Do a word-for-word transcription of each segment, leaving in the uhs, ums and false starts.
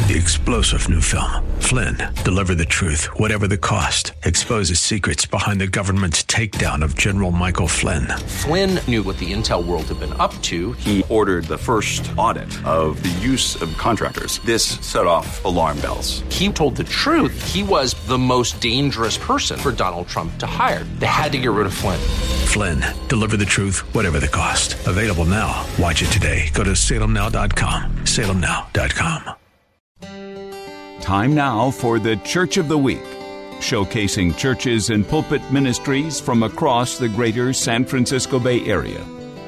The explosive new film, Flynn, deliver the truth, whatever the cost, exposes secrets behind the government's takedown of General Michael Flynn. Flynn knew what the intel world had been up to. He ordered the first audit of the use of contractors. This set off alarm bells. He told the truth. He was the most dangerous person for Donald Trump to hire. They had to get rid of Flynn. Flynn, deliver the truth, whatever the cost. Available now. Watch it today. Go to salem now dot com. salem now dot com. Time now for the Church of the Week, showcasing churches and pulpit ministries from across the greater San Francisco Bay Area.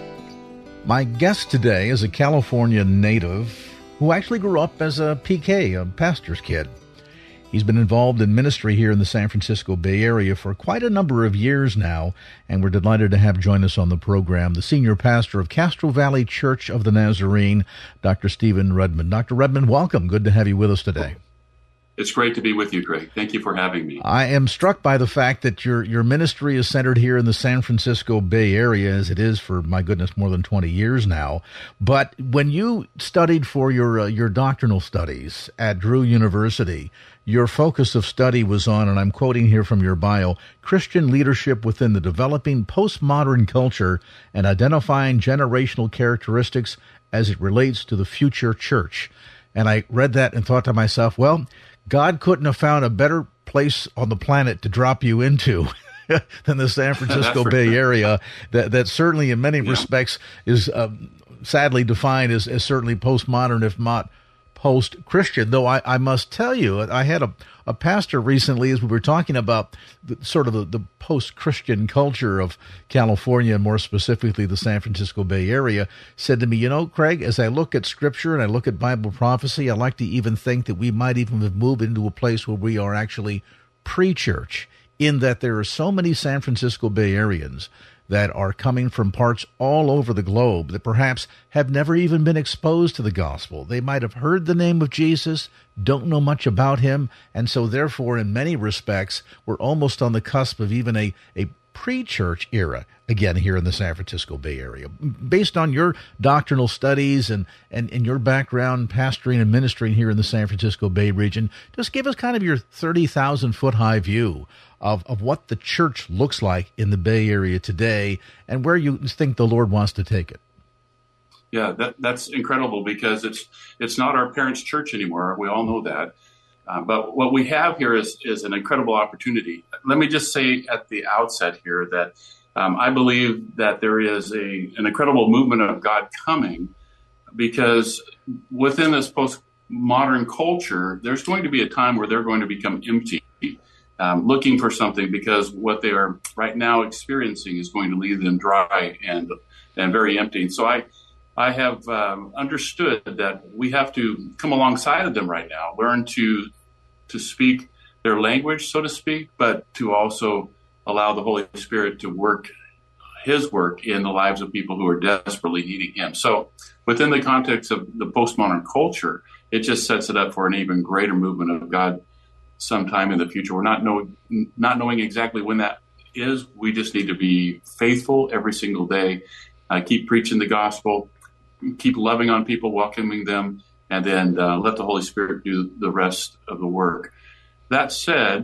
My guest today is a California native who actually grew up as a P K, a pastor's kid. He's been involved in ministry here in the San Francisco Bay Area for quite a number of years now, and we're delighted to have join us on the program the senior pastor of Castro Valley Church of the Nazarene, Doctor Stephen Redmond. Doctor Redmond, welcome. Good to have you with us today. It's great to be with you, Greg. Thank you for having me. I am struck by the fact that your your ministry is centered here in the San Francisco Bay Area, as it is for, my goodness, more than twenty years now. But when you studied for your uh, your doctrinal studies at Drew University, your focus of study was on, and I'm quoting here from your bio, Christian leadership within the developing postmodern culture and identifying generational characteristics as it relates to the future church. And I read that and thought to myself, well, God couldn't have found a better place on the planet to drop you into than the San Francisco Bay Area. That that certainly, in many yeah. respects, is um, sadly defined as, as certainly postmodern, if not post-Christian. Though I, I must tell you, I had a, a pastor recently, as we were talking about the, sort of the, the post-Christian culture of California, and more specifically the San Francisco Bay Area, said to me, you know, Craig, as I look at Scripture and I look at Bible prophecy, I like to even think that we might even have moved into a place where we are actually pre-church, in that there are so many San Francisco Bay Areans that are coming from parts all over the globe that perhaps have never even been exposed to the gospel. They might have heard the name of Jesus, don't know much about him, and so therefore, in many respects, we're almost on the cusp of even a, a pre-church era, again, here in the San Francisco Bay Area. Based on your doctrinal studies and, and, and your background pastoring and ministering here in the San Francisco Bay region, just give us kind of your thirty thousand foot high view of, of what the church looks like in the Bay Area today and where you think the Lord wants to take it. Yeah, that, that's incredible, because it's it's not our parents' church anymore. We all know that. Uh, but what we have here is, is an incredible opportunity. Let me just say at the outset here that um, I believe that there is a an incredible movement of God coming, because within this postmodern culture, there's going to be a time where they're going to become empty, um, looking for something, because what they are right now experiencing is going to leave them dry and and very empty. And so I I have um, understood that we have to come alongside of them right now, learn to to speak their language, so to speak, but to also allow the Holy Spirit to work his work in the lives of people who are desperately needing him. So within the context of the postmodern culture, it just sets it up for an even greater movement of God sometime in the future. We're not know, not knowing exactly when that is. We just need to be faithful every single day, uh, keep preaching the gospel, keep loving on people, welcoming them, and then uh, let the Holy Spirit do the rest of the work. That said,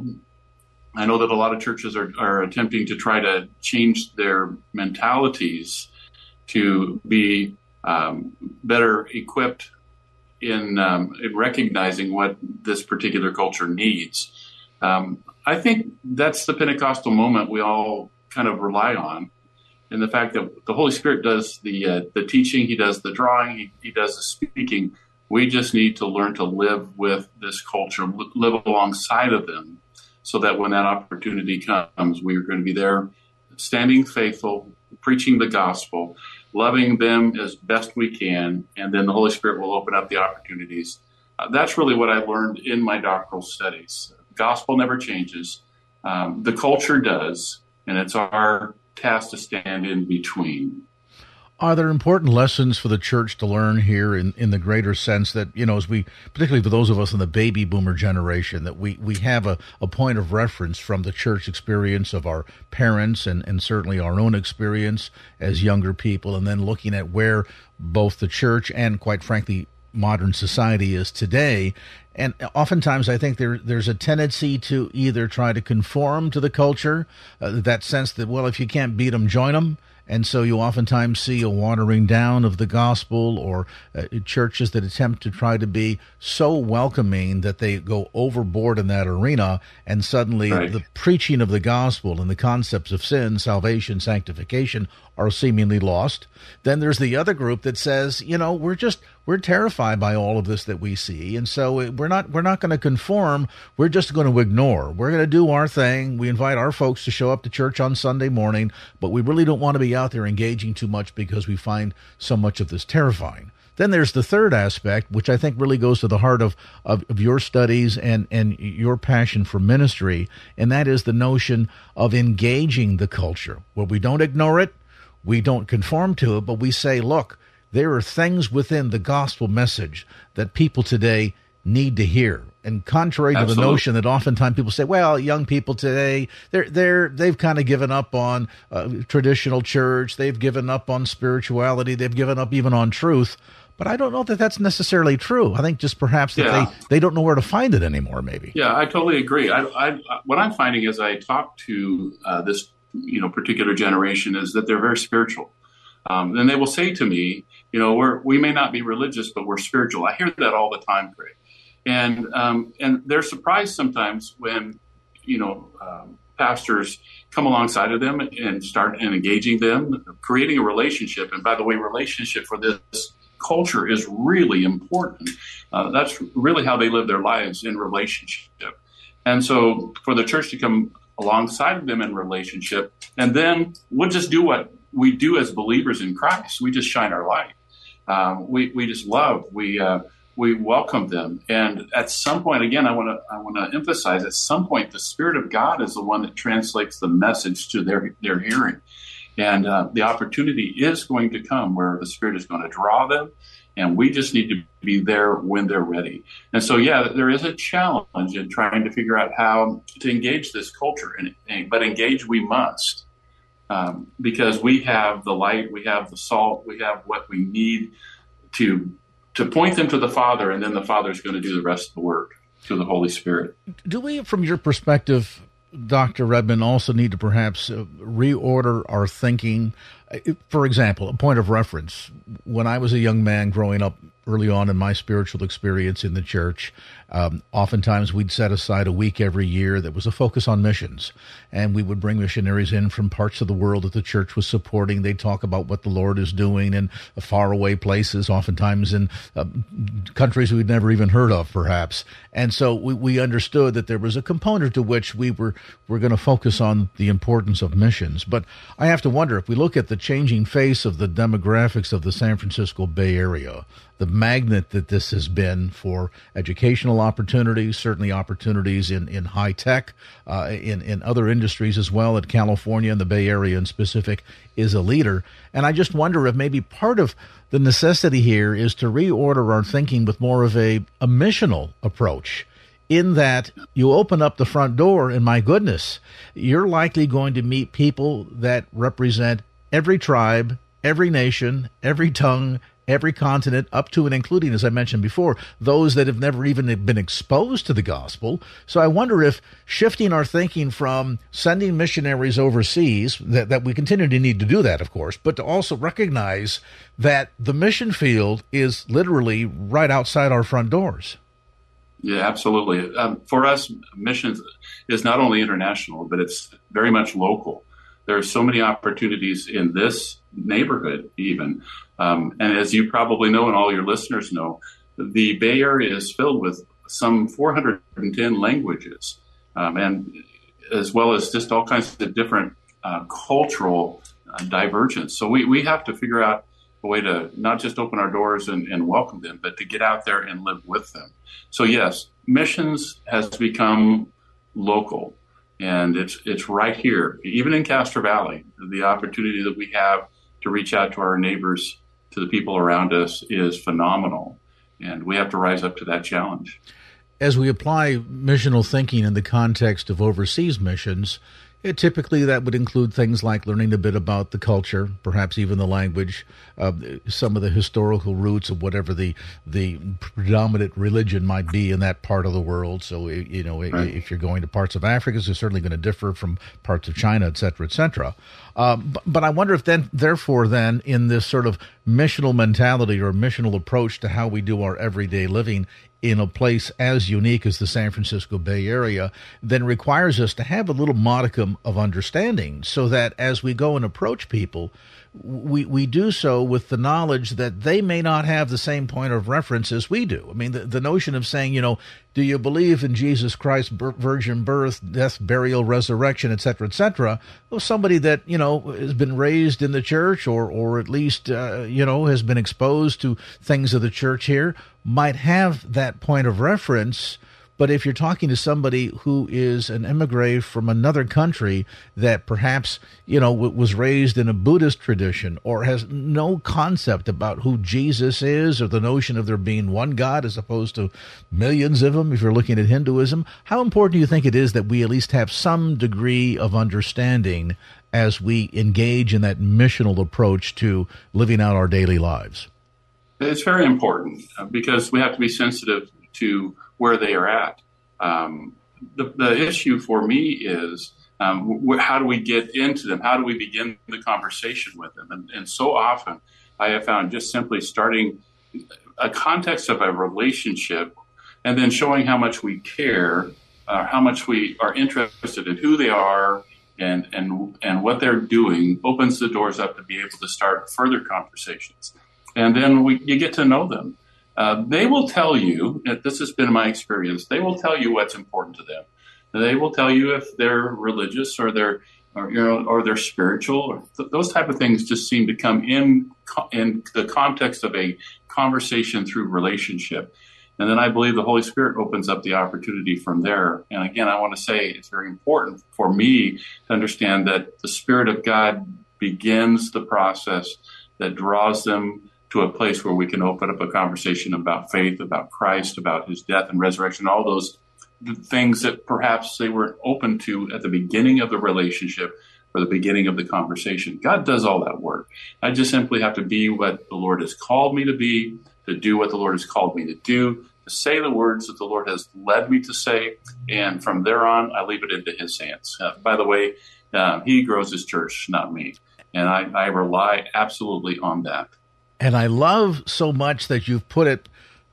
I know that a lot of churches are, are attempting to try to change their mentalities to be um, better equipped in, um, in recognizing what this particular culture needs. Um, I think that's the Pentecostal moment we all kind of rely on, and the fact that the Holy Spirit does the uh, the teaching, he does the drawing, he, he does the speaking. We just need to learn to live with this culture, live alongside of them, so that when that opportunity comes, we are going to be there, standing faithful, preaching the gospel, loving them as best we can, and then the Holy Spirit will open up the opportunities. Uh, that's really what I learned in my doctoral studies. The gospel never changes. Um, the culture does, and it's our task to stand in between. Are there important lessons for the church to learn here in, in the greater sense that, you know, as we, particularly for those of us in the baby boomer generation, that we, we have a, a point of reference from the church experience of our parents and, and certainly our own experience as younger people, and then looking at where both the church and, quite frankly, modern society is today, And oftentimes I think there there's a tendency to either try to conform to the culture, uh, that sense that, well, if you can't beat them, join them. And so you oftentimes see a watering down of the gospel, or uh, churches that attempt to try to be so welcoming that they go overboard in that arena, and suddenly right. the preaching of the gospel and the concepts of sin, salvation, sanctification are seemingly lost. Then there's the other group that says, you know, we're just we're terrified by all of this that we see, and so we're not we're not going to conform. We're just going to ignore. We're going to do our thing. We invite our folks to show up to church on Sunday morning, but we really don't want to be out there engaging too much because we find so much of this terrifying. Then there's the third aspect, which I think really goes to the heart of, of, of your studies and, and your passion for ministry, and that is the notion of engaging the culture, where we don't ignore it, we don't conform to it, but we say, look, there are things within the gospel message that people today need to hear. And contrary Absolutely. to the notion that oftentimes people say, well, young people today, they're they're they've kind of given up on uh, traditional church, they've given up on spirituality, they've given up even on truth. But I don't know that that's necessarily true. I think just perhaps that yeah. they, they don't know where to find it anymore, maybe. Yeah, I totally agree. I, I, what I'm finding as I talk to uh, this you know particular generation is that they're very spiritual. Um, and they will say to me, you know, we're, we may not be religious, but we're spiritual. I hear that all the time, Craig. And um, and they're surprised sometimes when, you know, um, pastors come alongside of them and start engaging them, creating a relationship. And by the way, relationship for this culture is really important. Uh, that's really how they live their lives, in relationship. And so for the church to come alongside of them in relationship, and then we'll just do what we do as believers in Christ. We just shine our light. Um, we we just love. We uh, we welcome them. And at some point, again, I want to I want to emphasize, at some point, the Spirit of God is the one that translates the message to their their hearing. And uh, the opportunity is going to come where the Spirit is going to draw them, and we just need to be there when they're ready. And so, yeah, there is a challenge in trying to figure out how to engage this culture, and, and but engage we must, um, because we have the light, we have the salt, we have what we need to to point them to the Father, and then the Father is going to do the rest of the work through the Holy Spirit. Do we, from your perspective, Doctor Redmond, also need to perhaps uh, reorder our thinking? For example, a point of reference, when I was a young man growing up early on in my spiritual experience in the church, um, oftentimes we'd set aside a week every year that was a focus on missions. And we would bring missionaries in from parts of the world that the church was supporting. They'd talk about what the Lord is doing in faraway places, oftentimes in uh, countries we'd never even heard of, perhaps. And so we, we understood that there was a component to which we were, were going to focus on the importance of missions. But I have to wonder, if we look at the changing face of the demographics of the San Francisco Bay Area, the magnet that this has been for educational opportunities, certainly opportunities in, in high tech, uh, in, in other industries as well, that California and the Bay Area in specific is a leader. And I just wonder if maybe part of the necessity here is to reorder our thinking with more of a, a missional approach, in that you open up the front door and, my goodness, you're likely going to meet people that represent every tribe, every nation, every tongue, every continent, up to and including, as I mentioned before, those that have never even been exposed to the gospel. So I wonder if shifting our thinking from sending missionaries overseas, that, that we continue to need to do that, of course, but to also recognize that the mission field is literally right outside our front doors. Yeah, absolutely. Um, for us, missions is not only international, but it's very much local. There are so many opportunities in this neighborhood, even. Um, and as you probably know, and all your listeners know, the Bay Area is filled with some four hundred ten languages, um, and as well as just all kinds of different uh, cultural uh, divergence. So we, we have to figure out a way to not just open our doors and, and welcome them, but to get out there and live with them. So yes, missions has become local. And it's it's right here, even in Castro Valley. The opportunity that we have to reach out to our neighbors, to the people around us, is phenomenal. And we have to rise up to that challenge. As we apply missional thinking in the context of overseas missions, It, typically, that would include things like learning a bit about the culture, perhaps even the language, uh, some of the historical roots of whatever the the predominant religion might be in that part of the world. So, you know, right. if you're going to parts of Africa, it's certainly going to differ from parts of China, et cetera, et cetera. Um, but, but I wonder if then, therefore, then, in this sort of missional mentality or missional approach to how we do our everyday living in a place as unique as the San Francisco Bay Area, then requires us to have a little modicum of understanding so that as we go and approach people, we we do so with the knowledge that they may not have the same point of reference as we do. I mean, the, the notion of saying, you know, do you believe in Jesus Christ's virgin birth, death, burial, resurrection, et cetera, et cetera? Well, somebody that, you know, has been raised in the church or, or at least, uh, you know, has been exposed to things of the church here might have that point of reference. But if you're talking to somebody who is an emigre from another country that perhaps, you know, w- was raised in a Buddhist tradition or has no concept about who Jesus is or the notion of there being one God as opposed to millions of them, if you're looking at Hinduism, how important do you think it is that we at least have some degree of understanding as we engage in that missional approach to living out our daily lives? It's very important because we have to be sensitive to where they are at. Um, the, the issue for me is um, wh- how do we get into them? How do we begin the conversation with them? And, and so often I have found just simply starting a context of a relationship and then showing how much we care, uh, how much we are interested in who they are and, and, and what they're doing opens the doors up to be able to start further conversations. And then we, you get to know them. Uh, they will tell you, this has been my experience, they will tell you what's important to them. They will tell you if they're religious or they're, or, you know, or they're spiritual. Or th- those type of things just seem to come in in the context of a conversation through relationship. And then I believe the Holy Spirit opens up the opportunity from there. And again, I want to say it's very important for me to understand that the Spirit of God begins the process that draws them to a place where we can open up a conversation about faith, about Christ, about his death and resurrection, all those things that perhaps they weren't open to at the beginning of the relationship or the beginning of the conversation. God does all that work. I just simply have to be what the Lord has called me to be, to do what the Lord has called me to do, to say the words that the Lord has led me to say, and from there on, I leave it into his hands. Uh, by the way, uh, he grows his church, not me, and I, I rely absolutely on that. And I love so much that you've put it,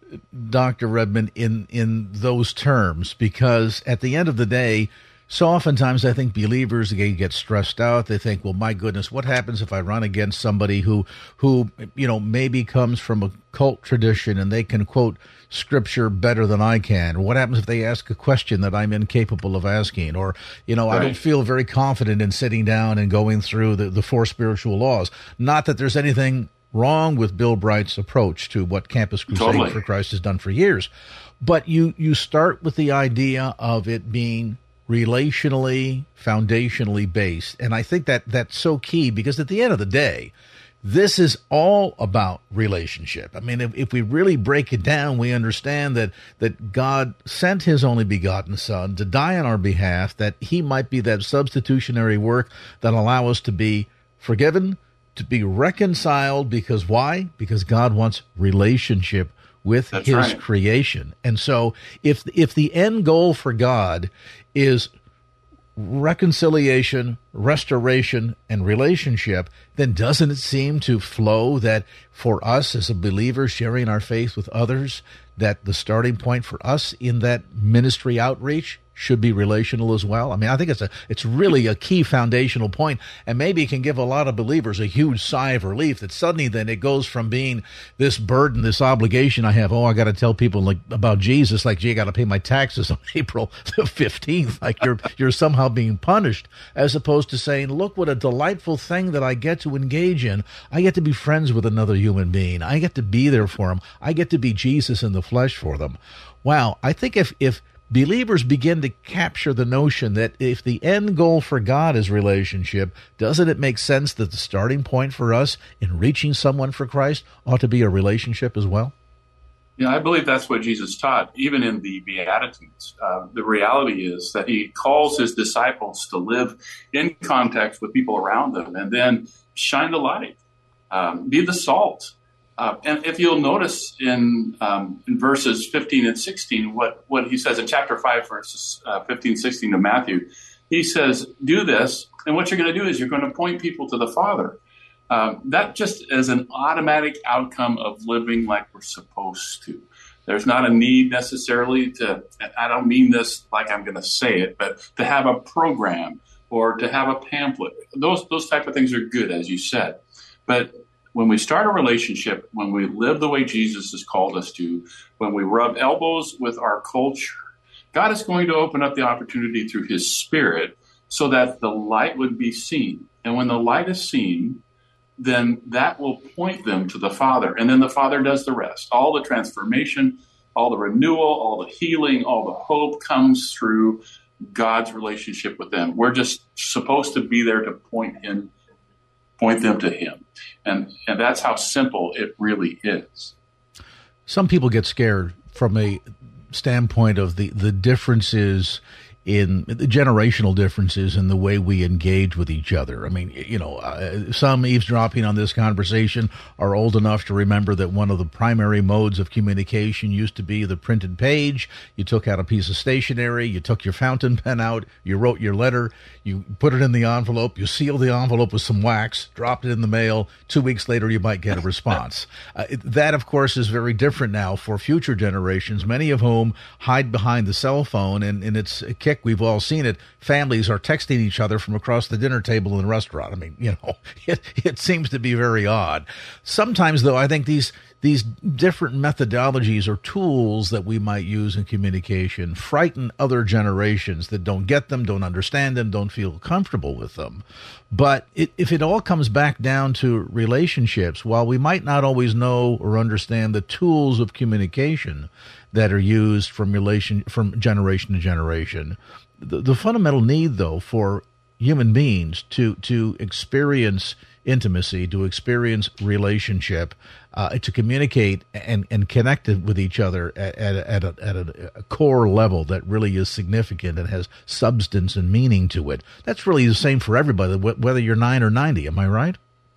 Doctor Redmond, in, in those terms, because at the end of the day, so oftentimes I think believers they get stressed out. They think, well, my goodness, what happens if I run against somebody who, who you know, maybe comes from a cult tradition and they can quote scripture better than I can? Or what happens if they ask a question that I'm incapable of asking? Or, you know, right. I don't feel very confident in sitting down and going through the, the four spiritual laws. Not that there's anything wrong with Bill Bright's approach to what Campus Crusade totally. for Christ has done for years. But you, you start with the idea of it being relationally, foundationally based. And I think that that's so key because at the end of the day, this is all about relationship. I mean, if, if we really break it down, we understand that, that God sent his only begotten Son to die on our behalf, that he might be that substitutionary work that allow us to be forgiven, to be reconciled, because why? Because God wants relationship with That's his right. creation. And so if if the end goal for God is reconciliation, restoration, and relationship, then doesn't it seem to flow that for us as a believer sharing our faith with others, that the starting point for us in that ministry outreach should be relational as well? I mean, I think it's a it's really a key foundational point, and maybe it can give a lot of believers a huge sigh of relief that suddenly then it goes from being this burden, this obligation I have, oh, I got to tell people like about Jesus, like, gee, I got to pay my taxes on April the fifteenth, like you're you're somehow being punished, as opposed to saying, look what a delightful thing that I get to engage in. I get to be friends with another human being. I get to be there for them. I get to be Jesus in the flesh for them. Wow, I think if if believers begin to capture the notion that if the end goal for God is relationship, doesn't it make sense that the starting point for us in reaching someone for Christ ought to be a relationship as well? Yeah, I believe that's what Jesus taught, even in the Beatitudes. Uh, the reality is that he calls his disciples to live in contact with people around them and then shine the light, um, be the salt. Uh, and if you'll notice in, um, in verses fifteen and sixteen, what, what he says in chapter five, verses uh, fifteen, sixteen of Matthew, he says, do this, and what you're going to do is you're going to point people to the Father. Um, that just is an automatic outcome of living like we're supposed to. There's not a need necessarily to, and I don't mean this like I'm going to say it, but to have a program or to have a pamphlet. Those those type of things are good, as you said. But when we start a relationship, when we live the way Jesus has called us to, when we rub elbows with our culture, God is going to open up the opportunity through his Spirit so that the light would be seen. And when the light is seen, then that will point them to the Father. And then the Father does the rest. All the transformation, all the renewal, all the healing, all the hope comes through God's relationship with them. We're just supposed to be there to point him, point them to him. And and that's how simple it really is. Some people get scared from a standpoint of the, the differences in the generational differences in the way we engage with each other. I mean, you know, uh, some eavesdropping on this conversation are old enough to remember that one of the primary modes of communication used to be the printed page. You took out a piece of stationery, you took your fountain pen out, you wrote your letter, you put it in the envelope, you sealed the envelope with some wax, dropped it in the mail. Two weeks later, you might get a response. Uh, it, that, of course, is very different now for future generations, many of whom hide behind the cell phone, and, and it's a we've all seen it. Families are texting each other from across the dinner table in a restaurant. I mean, you know, it, it seems to be very odd. Sometimes, though, I think these these different methodologies or tools that we might use in communication frighten other generations that don't get them, don't understand them, don't feel comfortable with them. But it, if it all comes back down to relationships, while we might not always know or understand the tools of communication that are used from relation from generation to generation, the, the fundamental need, though, for human beings to to experience intimacy, to experience relationship, uh, to communicate and, and connect with each other at, at, at, a, at a, a core level that really is significant and has substance and meaning to it. That's really the same for everybody, whether you're nine or ninety. Am I right?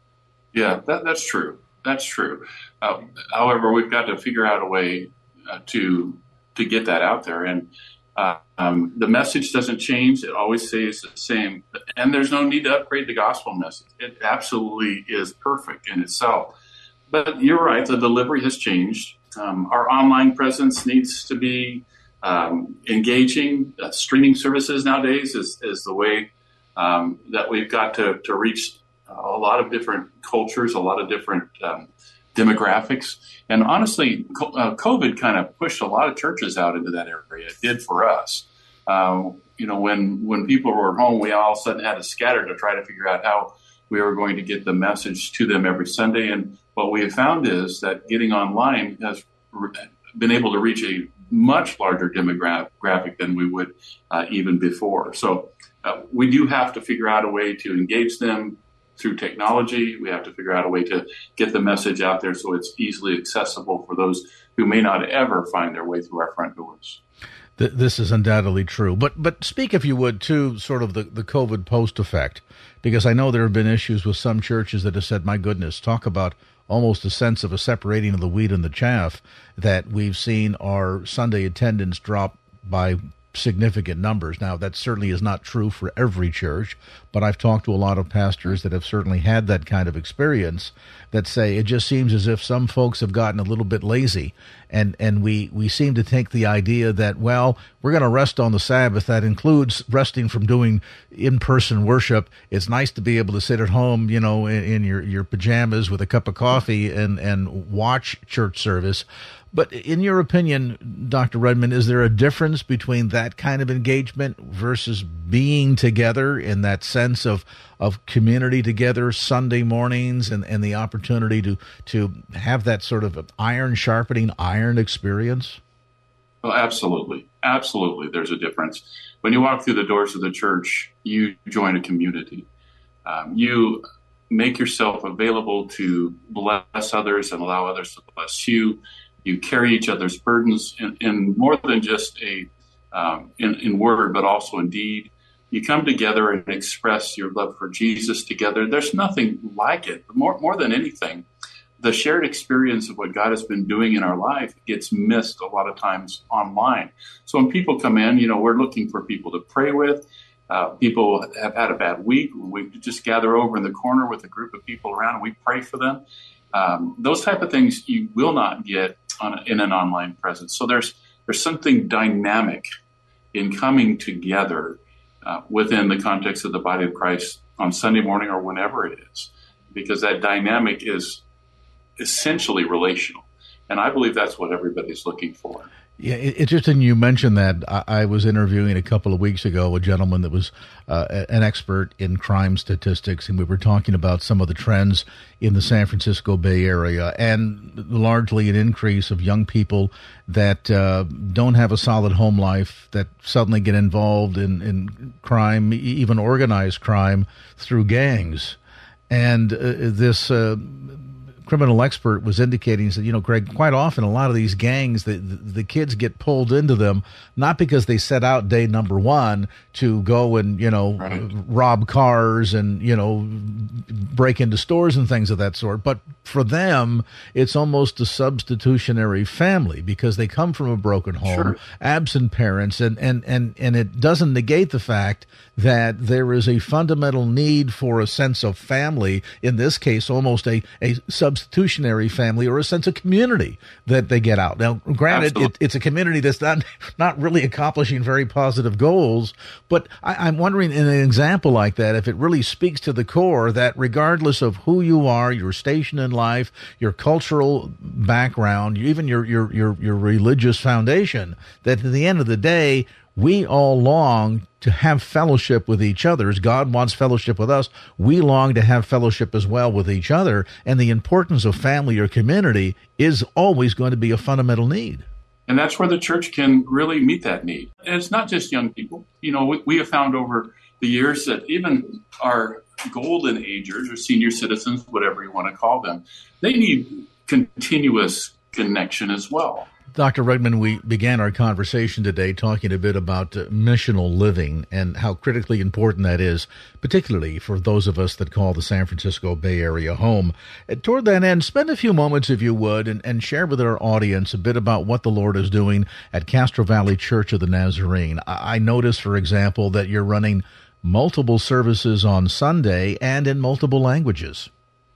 Yeah, that, that's true. That's true. Uh, however, we've got to figure out a way uh, to to get that out there. And Uh, um, the message doesn't change. It always stays the same. And there's no need to upgrade the gospel message. It absolutely is perfect in itself. But you're right, the delivery has changed. Um, our online presence needs to be um, engaging. Uh, streaming services nowadays is, is the way um, that we've got to, to reach a lot of different cultures, a lot of different um, demographics. And honestly, uh, COVID kind of pushed a lot of churches out into that area. It did for us. Um, you know, when when people were home, we all of a sudden had to scatter to try to figure out how we were going to get the message to them every Sunday. And what we have found is that getting online has re- been able to reach a much larger demographic than we would uh, even before. So uh, we do have to figure out a way to engage them through technology. We have to figure out a way to get the message out there so it's easily accessible for those who may not ever find their way through our front doors. This is undoubtedly true. But but speak, if you would, to sort of the, the COVID post effect, because I know there have been issues with some churches that have said, my goodness, talk about almost a sense of a separating of the wheat and the chaff, that we've seen our Sunday attendance drop by significant numbers. Now, that certainly is not true for every church, but I've talked to a lot of pastors that have certainly had that kind of experience that say it just seems as if some folks have gotten a little bit lazy, and and we we seem to take the idea that, well, we're going to rest on the Sabbath. That includes resting from doing in-person worship. It's nice to be able to sit at home, you know, in, in your your pajamas with a cup of coffee and and watch church service. But in your opinion, Doctor Redmond, is there a difference between that kind of engagement versus being together in that sense of of community together Sunday mornings and, and the opportunity to, to have that sort of iron sharpening iron experience? Well, absolutely. Absolutely. There's a difference. When you walk through the doors of the church, you join a community. Um, you make yourself available to bless others and allow others to bless you. You carry each other's burdens in, in more than just a um, in, in word, but also in deed. You come together and express your love for Jesus together. There's nothing like it. More, more than anything, the shared experience of what God has been doing in our life gets missed a lot of times online. So when people come in, you know, we're looking for people to pray with. Uh, people have had a bad week. We just gather over in the corner with a group of people around and we pray for them. Um, those type of things you will not get on a, in an online presence. So there's there's something dynamic in coming together uh, within the context of the body of Christ on Sunday morning or whenever it is, because that dynamic is essentially relational. And I believe that's what everybody's looking for. Yeah, it's interesting you mentioned that. I, I was interviewing a couple of weeks ago a gentleman that was uh, an expert in crime statistics, and we were talking about some of the trends in the San Francisco Bay Area, and largely an increase of young people that uh, don't have a solid home life, that suddenly get involved in, in crime, even organized crime, through gangs. And uh, this uh, criminal expert was indicating, he said, you know, Greg, quite often a lot of these gangs, the, the, the kids get pulled into them, not because they set out day number one to go and, you know, right. rob cars and, you know, break into stores and things of that sort. But for them, it's almost a substitutionary family because they come from a broken home, sure. absent parents, and, and, and, and it doesn't negate the fact that there is a fundamental need for a sense of family, in this case, almost a, a substitutionary family or a sense of community that they get out. Now, granted, it, it's a community that's not, not really accomplishing very positive goals, but I, I'm wondering in an example like that, if it really speaks to the core that regardless of who you are, your station in life, your cultural background, even your, your, your, your religious foundation, that at the end of the day, we all long to have fellowship with each other. As God wants fellowship with us, we long to have fellowship as well with each other. And the importance of family or community is always going to be a fundamental need. And that's where the church can really meet that need. And it's not just young people. You know, we, we have found over the years that even our golden agers or senior citizens, whatever you want to call them, they need continuous connection as well. Doctor Redmond, we began our conversation today talking a bit about uh, missional living and how critically important that is, particularly for those of us that call the San Francisco Bay Area home. And toward that end, spend a few moments, if you would, and, and share with our audience a bit about what the Lord is doing at Castro Valley Church of the Nazarene. I, I noticed, for example, that you're running multiple services on Sunday and in multiple languages.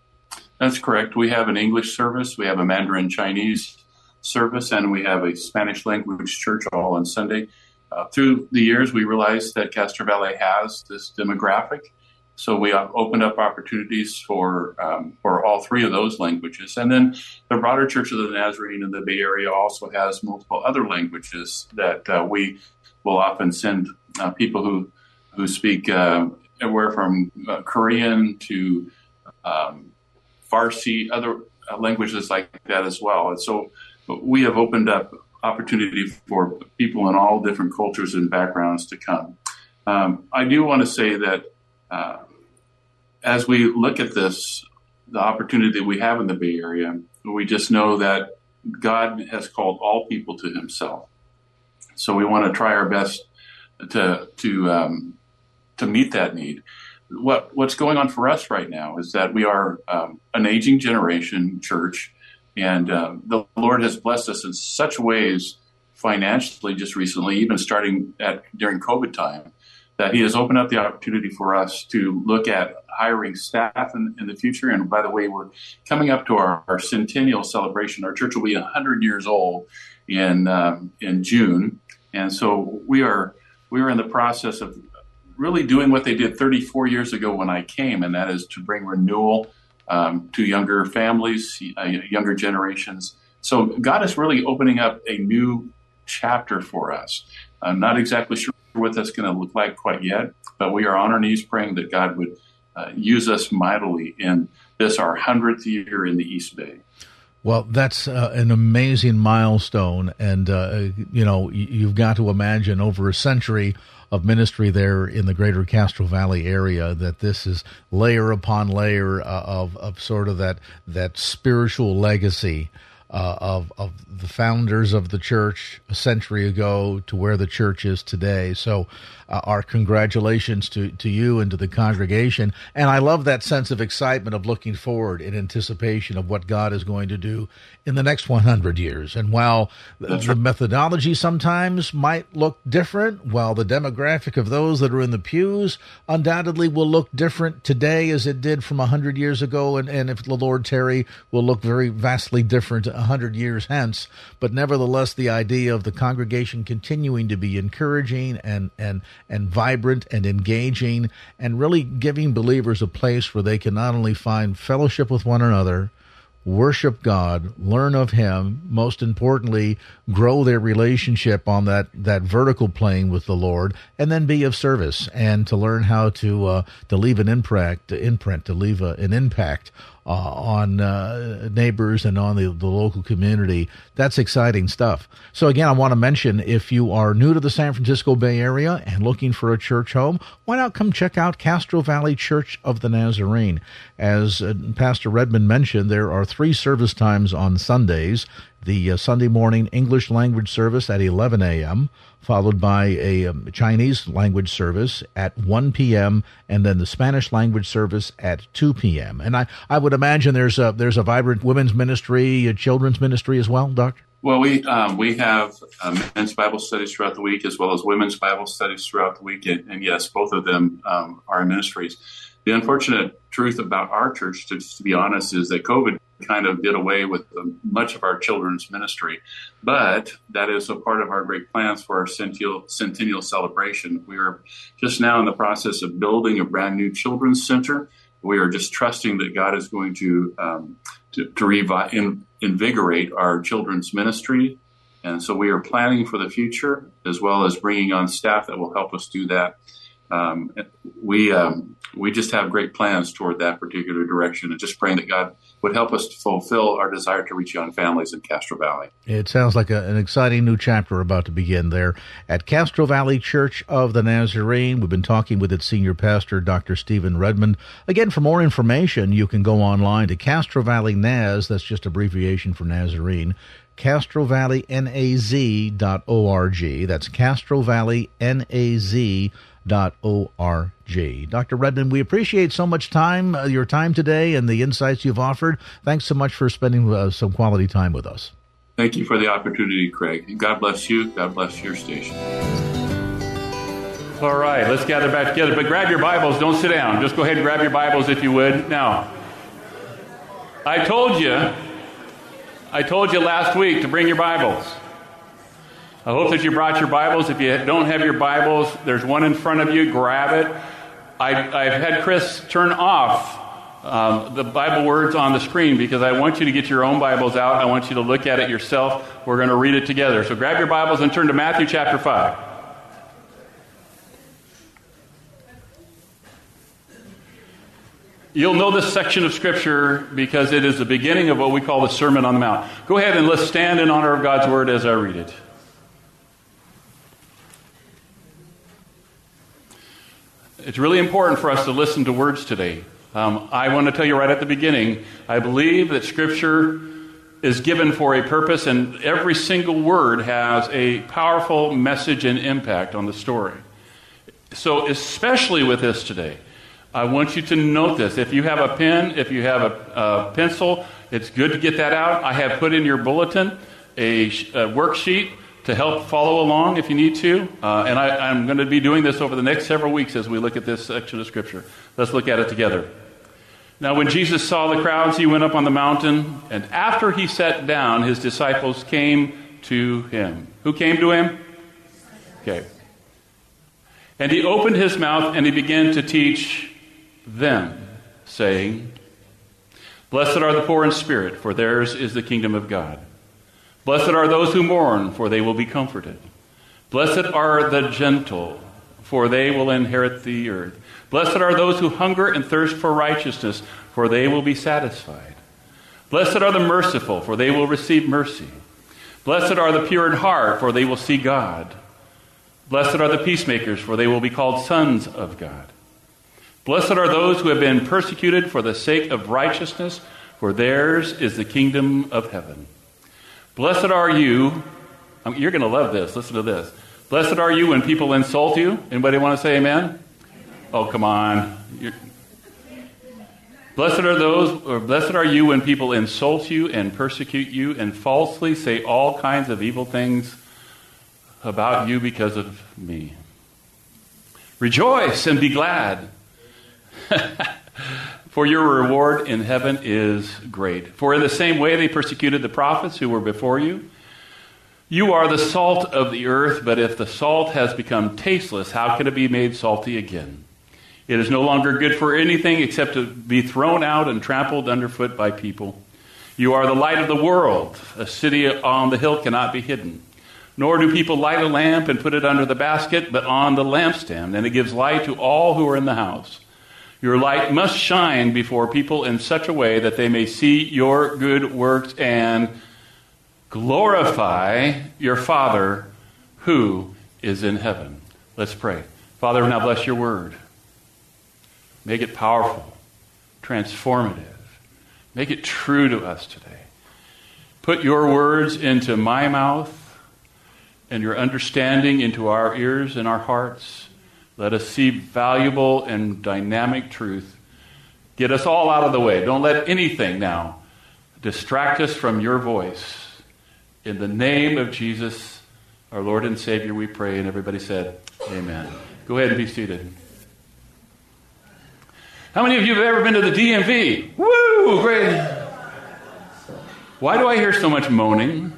That's correct. We have an English service, we have a Mandarin Chinese service, and we have a Spanish language church all on Sunday. Uh, through the years, we realized that Castro Valley has this demographic, so we opened up opportunities for um, for all three of those languages. And then the broader Church of the Nazarene in the Bay Area also has multiple other languages that uh, we will often send uh, people who who speak uh, anywhere from uh, Korean to um, Farsi, other uh, languages like that as well. And so we have opened up opportunity for people in all different cultures and backgrounds to come. Um, I do want to say that uh, as we look at this, the opportunity that we have in the Bay Area, we just know that God has called all people to himself. So we want to try our best to to um, to meet that need. What what's going on for us right now is that we are um, an aging generation church. And uh, the Lord has blessed us in such ways financially just recently, even starting at during COVID time, that he has opened up the opportunity for us to look at hiring staff in, in the future. And by the way, we're coming up to our, our centennial celebration. Our church will be one hundred years old in um, in June. And so we are we are in the process of really doing what they did thirty-four years ago when I came, and that is to bring renewal Um, to younger families, uh, younger generations. So God is really opening up a new chapter for us. I'm not exactly sure what that's going to look like quite yet, but we are on our knees praying that God would uh, use us mightily in this, our hundredth year in the East Bay. Well, that's uh, an amazing milestone. And, uh, you know, you've got to imagine over a century of ministry there in the greater Castro Valley area, that this is layer upon layer uh, of, of sort of that, that spiritual legacy uh, of of the founders of the church a century ago to where the church is today. So uh, our congratulations to, to you and to the congregation. And I love that sense of excitement of looking forward in anticipation of what God is going to do in the next one hundred years. And while the, the methodology sometimes might look different, while the demographic of those that are in the pews undoubtedly will look different today as it did from one hundred years ago, and, and if the Lord tarry, will look very vastly different one hundred years hence. But nevertheless, the idea of the congregation continuing to be encouraging and, and, and vibrant and engaging and really giving believers a place where they can not only find fellowship with one another, worship God, learn of Him, most importantly, grow their relationship on that, that vertical plane with the Lord, and then be of service and to learn how to uh, to leave an imprint, to imprint, to leave a, an impact uh, on uh, neighbors and on the, the local community. That's exciting stuff. So again, I want to mention, if you are new to the San Francisco Bay Area and looking for a church home, why not come check out Castro Valley Church of the Nazarene? As uh, Pastor Redmond mentioned, there are three service times on Sundays. The uh, Sunday morning English language service at eleven a.m., followed by a um, Chinese language service at one p.m., and then the Spanish language service at two p.m. And I, I would imagine there's a there's a vibrant women's ministry, a children's ministry as well, Doctor? Well, we um, we have um, men's Bible studies throughout the week as well as women's Bible studies throughout the week. And, and yes, both of them um, are ministries. The unfortunate truth about our church, to, to be honest, is that COVID kind of did away with um, much of our children's ministry. But that is a part of our great plans for our centennial, centennial celebration. We are just now in the process of building a brand new children's center. We are just trusting that God is going to um, to, to revi- in, invigorate our children's ministry. And so we are planning for the future, as well as bringing on staff that will help us do that. Um, we um, we just have great plans toward that particular direction, and just praying that God would help us to fulfill our desire to reach young families in Castro Valley. It sounds like a, an exciting new chapter about to begin there at Castro Valley Church of the Nazarene. We've been talking with its senior pastor, Doctor Stephen Redmond. Again, for more information, you can go online to Castro Valley Naz, that's just abbreviation for Nazarene, Castro Valley N A Z dot org. That's Castro Valley N A Z dot org. Doctor Redmond, we appreciate so much time, uh, your time today, and the insights you've offered. Thanks so much for spending uh, some quality time with us. Thank you for the opportunity, Craig. God bless you. God bless your station. All right, let's gather back together. But grab your Bibles. Don't sit down. Just go ahead and grab your Bibles if you would. Now, I told you, I told you last week to bring your Bibles. I hope that you brought your Bibles. If you don't have your Bibles, there's one in front of you. Grab it. I, I've had Chris turn off um, the Bible words on the screen because I want you to get your own Bibles out. I want you to look at it yourself. We're going to read it together. So grab your Bibles and turn to Matthew chapter five. You'll know this section of Scripture because it is the beginning of what we call the Sermon on the Mount. Go ahead and let's stand in honor of God's Word as I read it. It's really important for us to listen to words today. Um, I want to tell you right at the beginning, I believe that Scripture is given for a purpose, and every single word has a powerful message and impact on the story. So especially with this today, I want you to note this. If you have a pen, if you have a, a pencil, it's good to get that out. I have put in your bulletin a, a worksheet to help follow along if you need to. Uh, and I, I'm going to be doing this over the next several weeks as we look at this section of Scripture. Let's look at it together. Now, when Jesus saw the crowds, he went up on the mountain, and after he sat down, his disciples came to him. Who came to him? Okay. And he opened his mouth, and he began to teach them, saying, "Blessed are the poor in spirit, for theirs is the kingdom of God. Blessed are those who mourn, for they will be comforted. Blessed are the gentle, for they will inherit the earth. Blessed are those who hunger and thirst for righteousness, for they will be satisfied. Blessed are the merciful, for they will receive mercy. Blessed are the pure in heart, for they will see God. Blessed are the peacemakers, for they will be called sons of God. Blessed are those who have been persecuted for the sake of righteousness, for theirs is the kingdom of heaven. Blessed are you. I mean, you're going to love this. Listen to this. Blessed are you when people insult you. Anybody want to say amen? Oh, come on. You're... Blessed are those, or blessed are you when people insult you and persecute you and falsely say all kinds of evil things about you because of me. Rejoice and be glad, for your reward in heaven is great. For in the same way they persecuted the prophets who were before you. You are the salt of the earth, but if the salt has become tasteless, how can it be made salty again? It is no longer good for anything except to be thrown out and trampled underfoot by people. You are the light of the world. A city on the hill cannot be hidden. Nor do people light a lamp and put it under the basket, but on the lampstand, and it gives light to all who are in the house. Your light must shine before people in such a way that they may see your good works and glorify your Father who is in heaven. Let's pray. Father, now bless your word. Make it powerful, transformative. Make it true to us today. Put your words into my mouth and your understanding into our ears and our hearts. Let us see valuable and dynamic truth. Get us all out of the way. Don't let anything now distract us from your voice. In the name of Jesus, our Lord and Savior, we pray. And everybody said, amen. Go ahead and be seated. How many of you have ever been to the D M V? Woo! Great. Why do I hear so much moaning?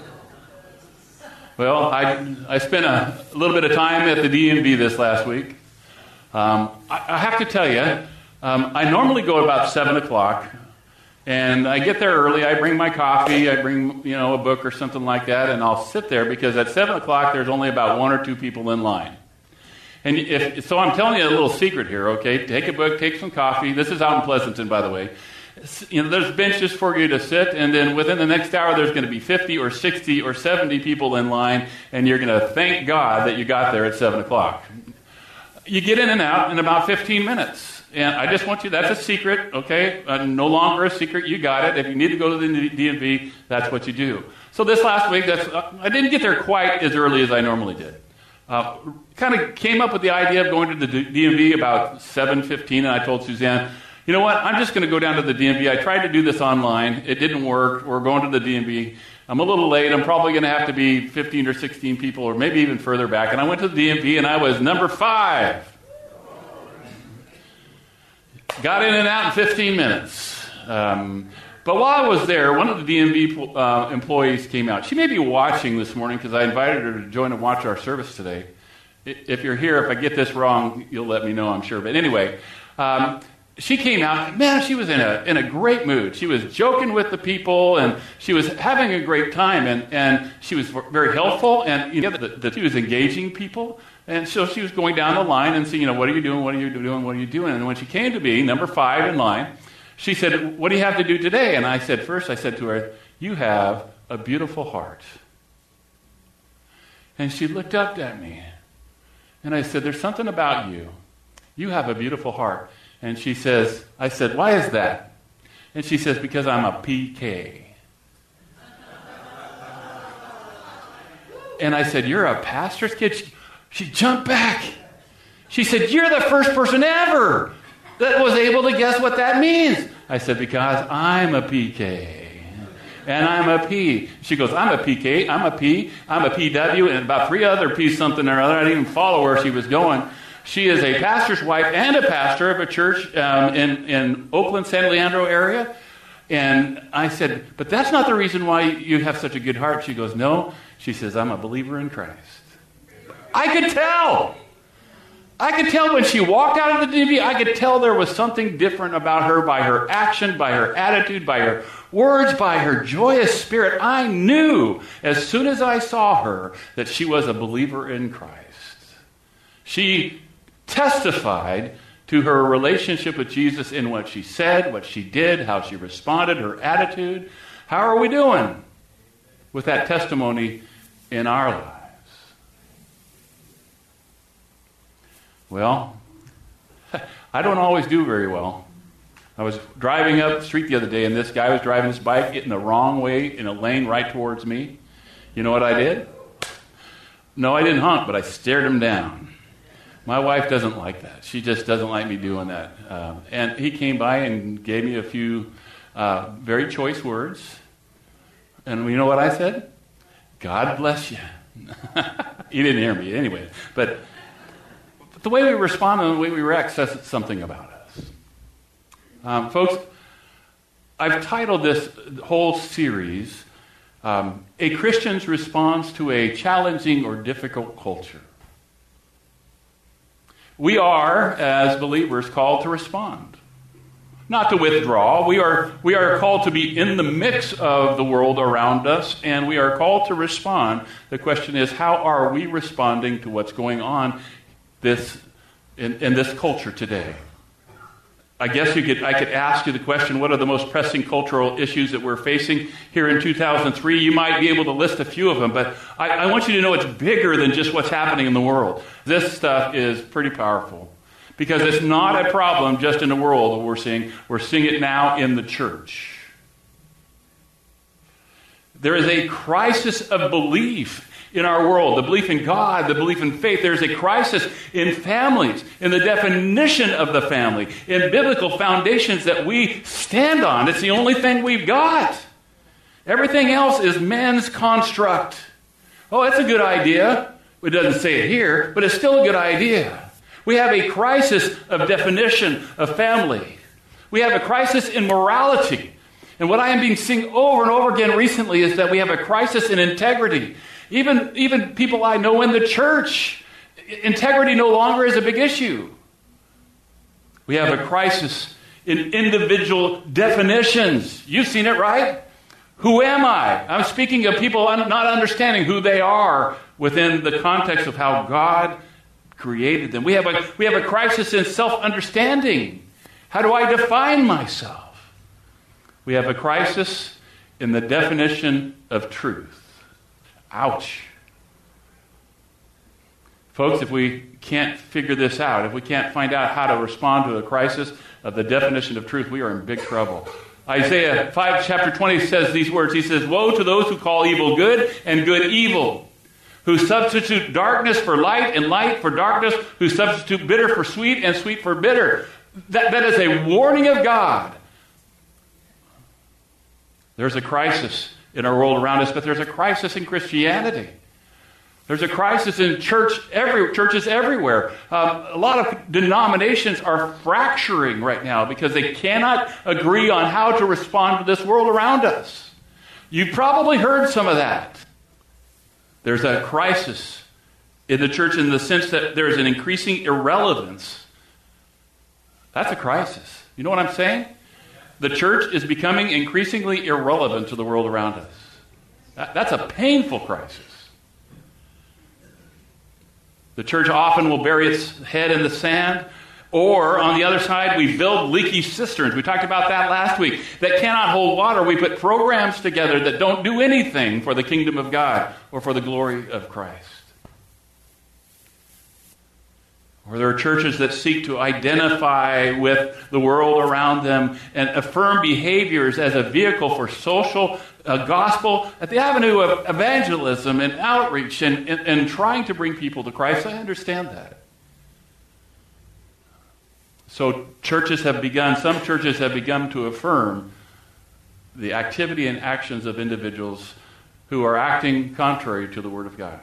Well, I I spent a, a little bit of time at the D M V this last week. Um, I, I have to tell you, um, I normally go about seven o'clock, and I get there early. I bring my coffee, I bring you know a book or something like that, and I'll sit there because at seven o'clock there's only about one or two people in line. And if so, I'm telling you a little secret here. Okay, take a book, take some coffee. This is out in Pleasanton, by the way. You know, there's benches for you to sit, and then within the next hour, there's going to be fifty or sixty or seventy people in line, and you're going to thank God that you got there at seven o'clock. You get in and out in about fifteen minutes. And I just want you, that's a secret, okay? Uh, no longer a secret. You got it. If you need to go to the D M V, that's what you do. So this last week, that's, uh, I didn't get there quite as early as I normally did. Uh, kind of came up with the idea of going to the D M V about seven fifteen, and I told Suzanne, you know what, I'm just going to go down to the D M V. I tried to do this online. It didn't work. We're going to the D M V. I'm a little late. I'm probably going to have to be fifteen or sixteen people, or maybe even further back. And I went to the D M V, and I was number five. Got in and out in fifteen minutes. Um, but while I was there, one of the D M V uh, employees came out. She may be watching this morning because I invited her to join and watch our service today. If you're here, if I get this wrong, you'll let me know, I'm sure. But anyway, um, she came out. Man, she was in a in a great mood. She was joking with the people, and she was having a great time, and, and she was very helpful, and you know, the, the, she was engaging people. And so she was going down the line and saying, you know, what are you doing, what are you doing, what are you doing? And when she came to me, number five in line, she said, what do you have to do today? And I said, first I said to her, you have a beautiful heart. And she looked up at me. And I said, there's something about you. You have a beautiful heart. And she says, I said, why is that? And she says, because I'm a P K. And I said, you're a pastor's kid? She, she jumped back. She said, you're the first person ever that was able to guess what that means. I said, because I'm a P K. And I'm a P. She goes, I'm a P K, I'm a P, I'm a P W, and about three other P's something or other. I didn't even follow where she was going. She is a pastor's wife and a pastor of a church um, in, in Oakland, San Leandro area. And I said, but that's not the reason why you have such a good heart. She goes, no. She says, I'm a believer in Christ. I could tell. I could tell when she walked out of the D M V, I could tell there was something different about her by her action, by her attitude, by her words, by her joyous spirit. I knew as soon as I saw her that she was a believer in Christ. She testified to her relationship with Jesus in what she said, what she did, how she responded, her attitude. How are we doing with that testimony in our lives? Well, I don't always do very well. I was driving up the street the other day, and this guy was driving his bike getting the wrong way in a lane right towards me. You know what I did? No, I didn't honk, but I stared him down. My wife doesn't like that. She just doesn't like me doing that. Uh, and he came by and gave me a few uh, very choice words. And you know what I said? God bless you. He didn't hear me anyway. But, but the way we respond and the way we react says something about us. Um, folks, I've titled this whole series, um, A Christian's Response to a Challenging or Difficult Culture. We are, as believers, called to respond. Not to withdraw. We are, we are called to be in the mix of the world around us, and we are called to respond. The question is, how are we responding to what's going on this, in, in this culture today? I guess you could, I could ask you the question, what are the most pressing cultural issues that we're facing here in two thousand three? You might be able to list a few of them, but I, I want you to know it's bigger than just what's happening in the world. This stuff is pretty powerful because it's not a problem just in the world that we're seeing. We're seeing it now in the church. There is a crisis of belief in our world, the belief in God, the belief in faith. There's a crisis in families, in the definition of the family, in biblical foundations that we stand on. It's the only thing we've got. Everything else is man's construct. Oh, that's a good idea. It doesn't say it here, but it's still a good idea. We have a crisis of definition of family. We have a crisis in morality. And what I am being seeing over and over again recently is that we have a crisis in integrity. Even, even people I know in the church, integrity no longer is a big issue. We have a crisis in individual definitions. You've seen it, right? Who am I? I'm speaking of people not understanding who they are within the context of how God created them. We have a, we have a crisis in self-understanding. How do I define myself? We have a crisis in the definition of truth. Ouch. Folks, if we can't figure this out, if we can't find out how to respond to a crisis of the definition of truth, we are in big trouble. Isaiah five, chapter twenty says these words. He says, "Woe to those who call evil good and good evil, who substitute darkness for light and light for darkness, who substitute bitter for sweet and sweet for bitter." That, that is a warning of God. There's a crisis in our world around us, but there's a crisis in Christianity. There's a crisis in church, every, churches everywhere. Um, a lot of denominations are fracturing right now because they cannot agree on how to respond to this world around us. You've probably heard some of that. There's a crisis in the church in the sense that there's an increasing irrelevance. That's a crisis. You know what I'm saying? The church is becoming increasingly irrelevant to the world around us. That, that's a painful crisis. The church often will bury its head in the sand, or on the other side, we build leaky cisterns. We talked about that last week. That cannot hold water. We put programs together that don't do anything for the kingdom of God or for the glory of Christ. Or there are churches that seek to identify with the world around them and affirm behaviors as a vehicle for social uh, gospel at the avenue of evangelism and outreach and, and, and trying to bring people to Christ. I understand that. So churches have begun, some churches have begun to affirm the activity and actions of individuals who are acting contrary to the Word of God.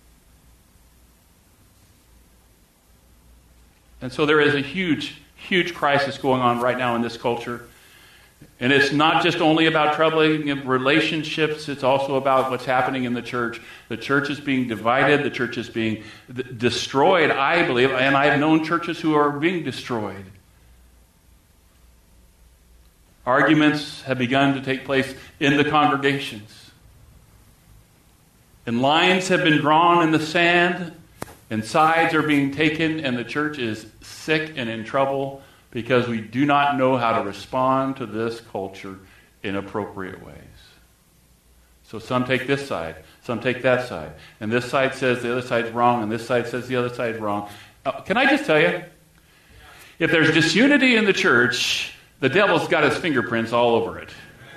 And so there is a huge, huge crisis going on right now in this culture. And it's not just only about troubling relationships, it's also about what's happening in the church. The church is being divided, the church is being th- destroyed, I believe, and I've known churches who are being destroyed. Arguments have begun to take place in the congregations. And lines have been drawn in the sand, and sides are being taken, and the church is sick and in trouble because we do not know how to respond to this culture in appropriate ways. So some take this side, some take that side. And this side says the other side's wrong, and this side says the other side's wrong. Uh, can I just tell you, if there's disunity in the church, the devil's got his fingerprints all over it.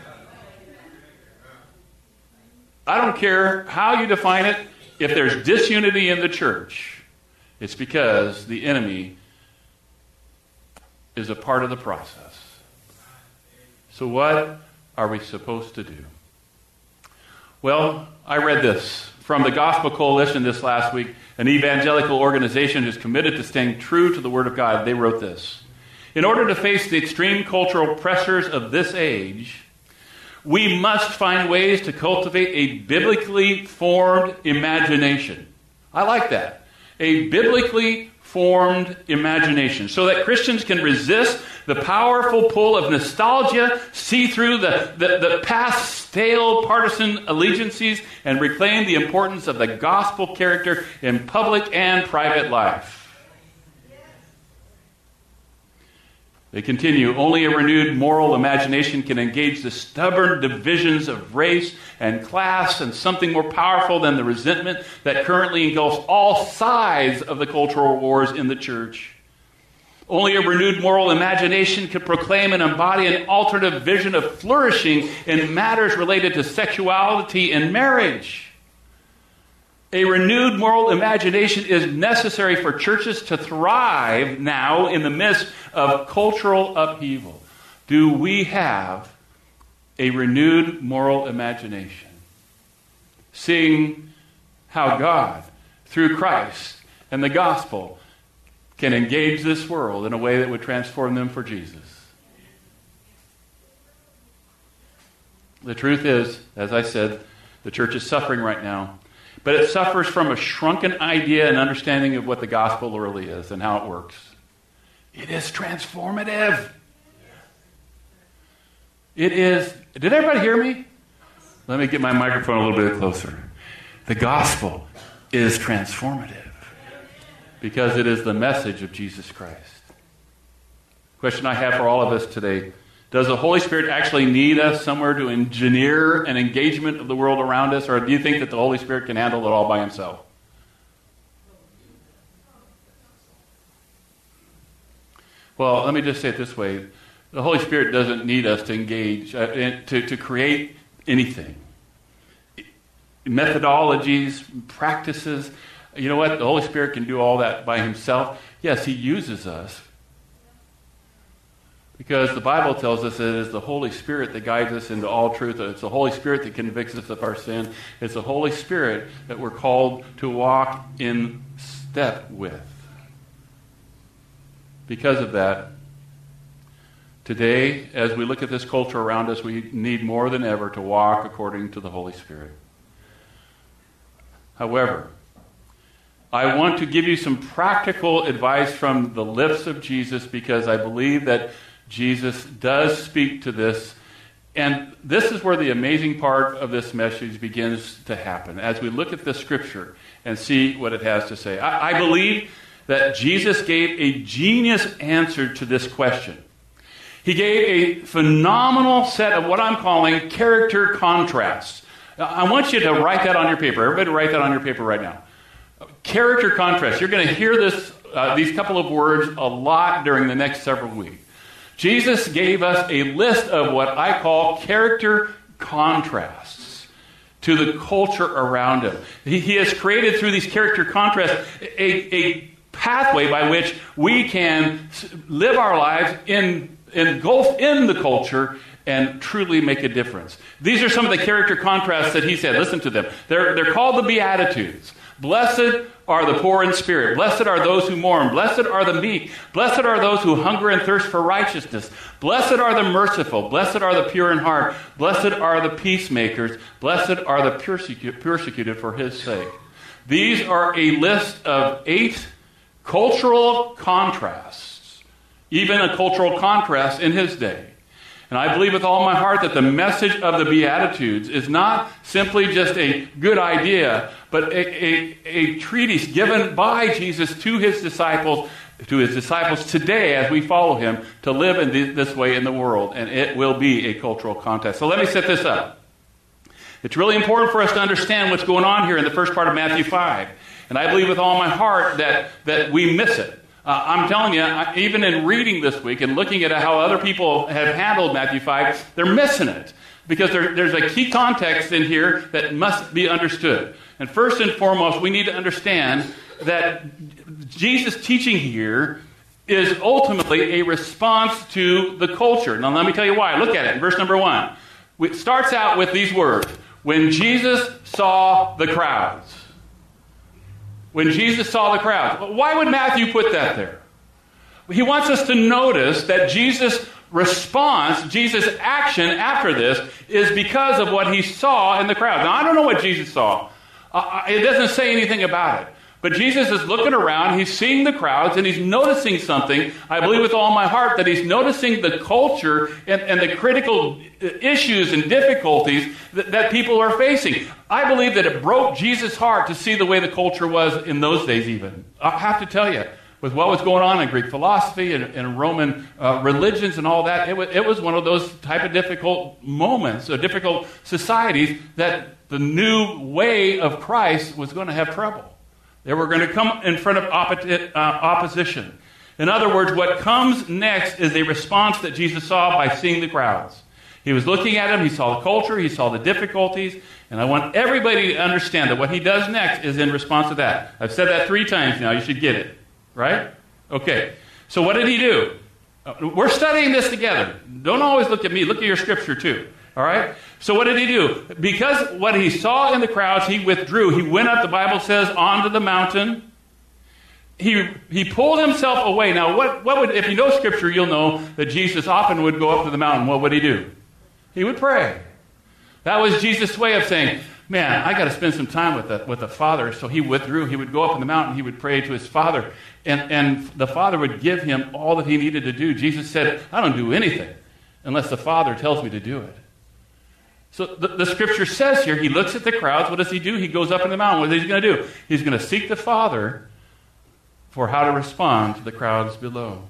I don't care how you define it. If there's disunity in the church, it's because the enemy is a part of the process. So what are we supposed to do? Well, I read this from the Gospel Coalition this last week, an evangelical organization who's committed to staying true to the Word of God. They wrote this: in order to face the extreme cultural pressures of this age, we must find ways to cultivate a biblically formed imagination. I like that. A biblically formed imagination, so that Christians can resist the powerful pull of nostalgia, see through the, the, the past stale partisan allegiances, and reclaim the importance of the gospel character in public and private life. They continue, only a renewed moral imagination can engage the stubborn divisions of race and class and something more powerful than the resentment that currently engulfs all sides of the cultural wars in the church. Only a renewed moral imagination can proclaim and embody an alternative vision of flourishing in matters related to sexuality and marriage. A renewed moral imagination is necessary for churches to thrive now in the midst of cultural upheaval. Do we have a renewed moral imagination? Seeing how God, through Christ and the gospel, can engage this world in a way that would transform them for Jesus. The truth is, as I said, the church is suffering right now. But it suffers from a shrunken idea and understanding of what the gospel really is and how it works. It is transformative. It is. Did everybody hear me? Let me get my microphone a little bit closer. The gospel is transformative because it is the message of Jesus Christ. Question I have for all of us today: does the Holy Spirit actually need us somewhere to engineer an engagement of the world around us, or do you think that the Holy Spirit can handle it all by himself? Well, let me just say it this way. The Holy Spirit doesn't need us to engage, uh, to, to create anything. Methodologies, practices. You know what? The Holy Spirit can do all that by himself. Yes, he uses us. Because the Bible tells us that it is the Holy Spirit that guides us into all truth. It's the Holy Spirit that convicts us of our sin. It's the Holy Spirit that we're called to walk in step with. Because of that, today, as we look at this culture around us, we need more than ever to walk according to the Holy Spirit. However, I want to give you some practical advice from the lips of Jesus, because I believe that Jesus does speak to this. And this is where the amazing part of this message begins to happen, as we look at the scripture and see what it has to say. I, I believe that Jesus gave a genius answer to this question. He gave a phenomenal set of what I'm calling character contrasts. I want you to write that on your paper. Everybody write that on your paper right now. Character contrast. You're going to hear this, uh, these couple of words a lot during the next several weeks. Jesus gave us a list of what I call character contrasts to the culture around him. He, he has created through these character contrasts a, a pathway by which we can live our lives in engulfed in the culture and truly make a difference. These are some of the character contrasts that he said. Listen to them. They're, they're called the Beatitudes. Blessed are the poor in spirit. Blessed are those who mourn. Blessed are the meek. Blessed are those who hunger and thirst for righteousness. Blessed are the merciful. Blessed are the pure in heart. Blessed are the peacemakers. Blessed are the persecu- persecuted for his sake. These are a list of eight cultural contrasts, even a cultural contrast in his day. And I believe with all my heart that the message of the Beatitudes is not simply just a good idea, but a, a, a treatise given by Jesus to his disciples, to his disciples today as we follow him, to live in th- this way in the world. And it will be a cultural contest. So let me set this up. It's really important for us to understand what's going on here in the first part of Matthew five. And I believe with all my heart that, that we miss it. Uh, I'm telling you, I, even in reading this week and looking at how other people have handled Matthew five, they're missing it. Because there, there's a key context in here that must be understood. And first and foremost, we need to understand that Jesus' teaching here is ultimately a response to the culture. Now, let me tell you why. Look at it in verse number one. It starts out with these words. When Jesus saw the crowds. When Jesus saw the crowds. Why would Matthew put that there? He wants us to notice that Jesus' response, Jesus' action after this, is because of what he saw in the crowd. Now, I don't know what Jesus saw. Uh, it doesn't say anything about it. But Jesus is looking around, he's seeing the crowds, and he's noticing something. I believe with all my heart that he's noticing the culture and, and the critical issues and difficulties that, that people are facing. I believe that it broke Jesus' heart to see the way the culture was in those days even. I have to tell you, with what was going on in Greek philosophy and, and Roman uh, religions and all that, it was, it was one of those type of difficult moments, or difficult societies, that the new way of Christ was going to have trouble. They were going to come in front of oppo- uh, opposition. In other words, what comes next is a response that Jesus saw by seeing the crowds. He was looking at them, he saw the culture, he saw the difficulties, and I want everybody to understand that what he does next is in response to that. I've said that three times now, you should get it. Right? Okay. So what did he do? Uh, we're studying this together. Don't always look at me. Look at your scripture too. All right? So what did he do? Because what he saw in the crowds, he withdrew. He went up, the Bible says, onto the mountain. He he pulled himself away. Now, what, what would, if you know scripture, you'll know that Jesus often would go up to the mountain. What would he do? He would pray. That was Jesus' way of saying, man, I got to spend some time with the, with the Father. So he withdrew. He would go up in the mountain. He would pray to his Father. And, and the Father would give him all that he needed to do. Jesus said, I don't do anything unless the Father tells me to do it. So the, the scripture says here, he looks at the crowds. What does he do? He goes up in the mountain. What is he going to do? He's going to seek the Father for how to respond to the crowds below.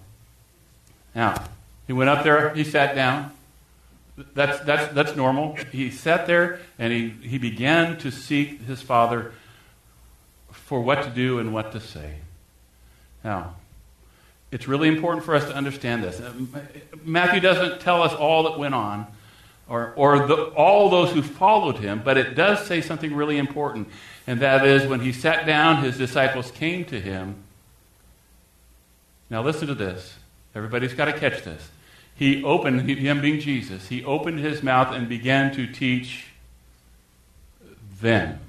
Now, he went up there. He sat down. That's that's that's normal. He sat there and he, he began to seek his Father for what to do and what to say. Now, it's really important for us to understand this. Matthew doesn't tell us all that went on, or or the, all those who followed him, but it does say something really important, and that is when he sat down, his disciples came to him. Now listen to this. Everybody's got to catch this. He opened, him being Jesus, he opened his mouth and began to teach them.